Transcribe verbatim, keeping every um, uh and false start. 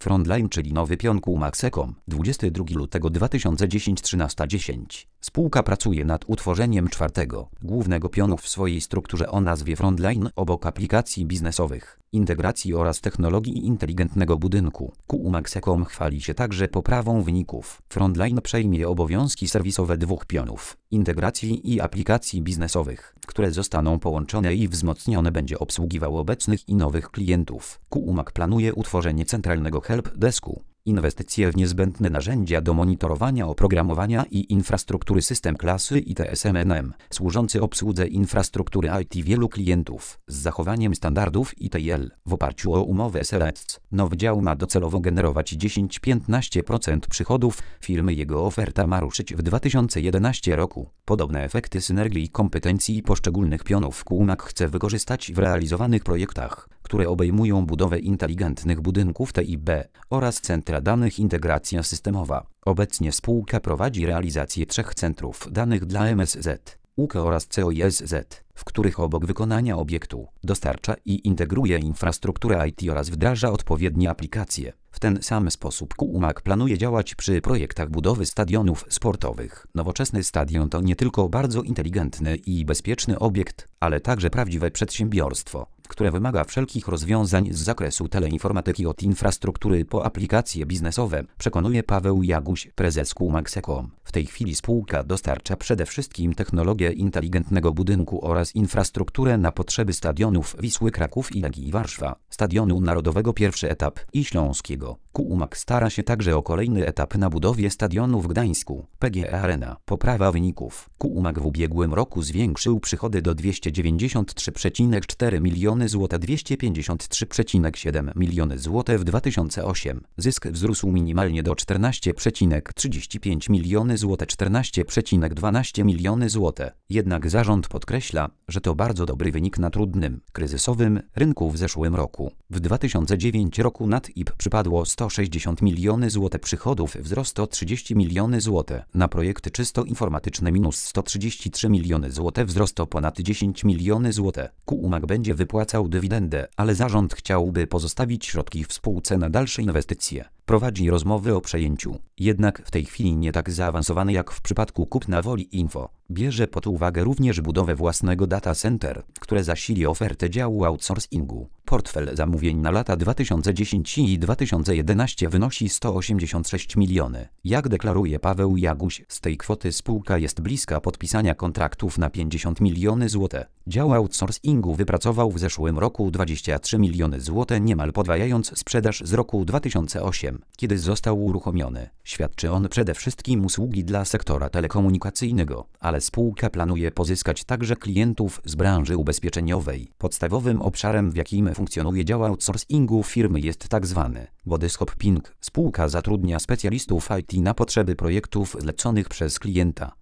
Frontline, czyli nowy pion Kumax Ecom, dwudziestego drugiego lutego dwa tysiące dziesiątego, trzynaста dziesięć. Spółka pracuje nad utworzeniem czwartego, głównego pionu w swojej strukturze o nazwie Frontline obok aplikacji biznesowych, integracji oraz technologii inteligentnego budynku. Kumax Ecom chwali się także poprawą wyników. Frontline przejmie obowiązki serwisowe dwóch pionów, integracji i aplikacji biznesowych, które zostaną połączone i wzmocnione będzie obsługiwał obecnych i nowych klientów. Kumax planuje utworzenie centralnego helpdesku, inwestycje w niezbędne narzędzia do monitorowania oprogramowania i infrastruktury system klasy I T S M N M, służący obsłudze infrastruktury I T wielu klientów, z zachowaniem standardów I T L. W oparciu o umowę S L E C, nowy dział ma docelowo generować dziesięć do piętnastu procent przychodów firmy. Jego oferta ma ruszyć w dwa tysiące jedenastym roku. Podobne efekty synergii i kompetencji poszczególnych pionów Kumax chce wykorzystać w realizowanych projektach, które obejmują budowę inteligentnych budynków T I B oraz centra danych integracja systemowa. Obecnie spółka prowadzi realizację trzech centrów danych dla M S Z, U K oraz C O I S Z, w których obok wykonania obiektu dostarcza i integruje infrastrukturę I T oraz wdraża odpowiednie aplikacje. W ten sam sposób Kumax planuje działać przy projektach budowy stadionów sportowych. Nowoczesny stadion to nie tylko bardzo inteligentny i bezpieczny obiekt, ale także prawdziwe przedsiębiorstwo, które wymaga wszelkich rozwiązań z zakresu teleinformatyki od infrastruktury po aplikacje biznesowe, przekonuje Paweł Jaguś, prezes Kumax Ecom. W tej chwili spółka dostarcza przede wszystkim technologię inteligentnego budynku oraz infrastrukturę na potrzeby stadionów Wisły Kraków i Legii Warszawa, Stadionu Narodowego pierwszy etap i Śląskiego. Kumax stara się także o kolejny etap na budowie stadionu w Gdańsku, P G E Arena. Poprawa wyników. Kumax w ubiegłym roku zwiększył przychody do dwieście dziewięćdziesiąt trzy przecinek cztery miliony złotych, dwieście pięćdziesiąt trzy przecinek siedem miliony złotych w dwa tysiące ósmym. Zysk wzrósł minimalnie do czternaście przecinek trzydzieści pięć miliony złotych, czternaście przecinek dwanaście miliony złotych. Jednak zarząd podkreśla, że to bardzo dobry wynik na trudnym, kryzysowym rynku w zeszłym roku. W dwa tysiące dziewiątym roku nad I P przypadło sto sześćdziesiąt milionów złotych przychodów, wzrost o trzydzieści milionów złotych. Na projekty czysto informatyczne minus sto trzydzieści trzy miliony złotych, wzrost o ponad dziesięć milionów złotych. Kumax będzie wypłacał dywidendę, ale zarząd chciałby pozostawić środki w spółce na dalsze inwestycje. Prowadzi rozmowy o przejęciu, jednak w tej chwili nie tak zaawansowane jak w przypadku kupna Woli Info. Bierze pod uwagę również budowę własnego data center, które zasili ofertę działu outsourcingu. Portfel zamówień na lata dwa tysiące dziesiąty i dwa tysiące jedenasty wynosi sto osiemdziesiąt sześć milionów. Jak deklaruje Paweł Jaguś, z tej kwoty spółka jest bliska podpisania kontraktów na pięćdziesiąt milionów złotych. Dział outsourcingu wypracował w zeszłym roku dwadzieścia trzy miliony złotych, niemal podwajając sprzedaż z roku dwa tysiące ósmego, kiedy został uruchomiony. Świadczy on przede wszystkim usługi dla sektora telekomunikacyjnego, ale spółka planuje pozyskać także klientów z branży ubezpieczeniowej. Podstawowym obszarem, w jakim funkcjonuje dział outsourcingu firmy, jest tzw. body shopping. Spółka zatrudnia specjalistów I T na potrzeby projektów zleconych przez klienta.